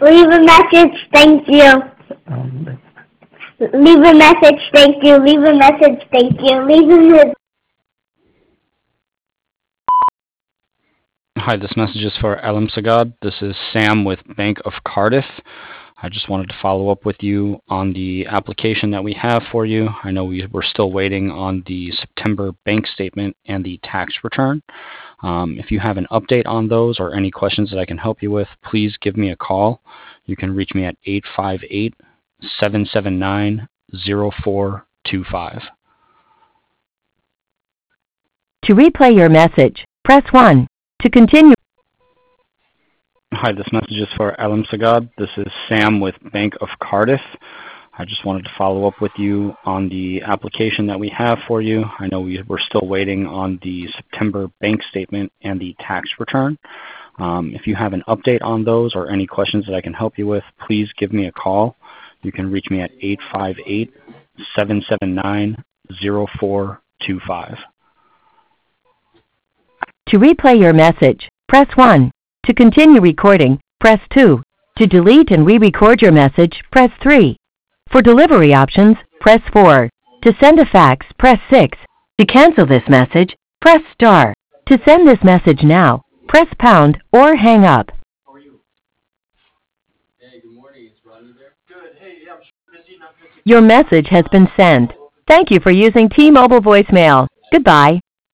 Leave a message, thank you. Leave a message, thank you. Leave a message, thank you. Leave a message. Hi, this message is for Elam Sagad. This is Sam with Bank of Cardiff. I just wanted to follow up with you on the application that we have for you. I know we're still waiting on the September bank statement and the tax return. If you have an update on those or any questions that I can help you with, please give me a call. You can reach me at 858-779-0425. To replay your message, press 1. To continue. Hi, this message is for Elam Sagad. This is Sam with Bank of Cardiff. I just wanted to follow up with you on the application that we have for you. I know we're still waiting on the September bank statement and the tax return. If you have an update on those or any questions that I can help you with, please give me a call. You can reach me at 858-779-0425. To replay your message, press 1. To continue recording, press 2. To delete and re-record your message, press 3. For delivery options, press 4. To send a fax, press 6. To cancel this message, press star. To send this message now, press pound or hang up. How are you? Hey, good morning. It's Rodney there. Good. Hey, yeah, I'm busy, not gonna take Your message has been sent. Thank you for using T-Mobile voicemail. Goodbye.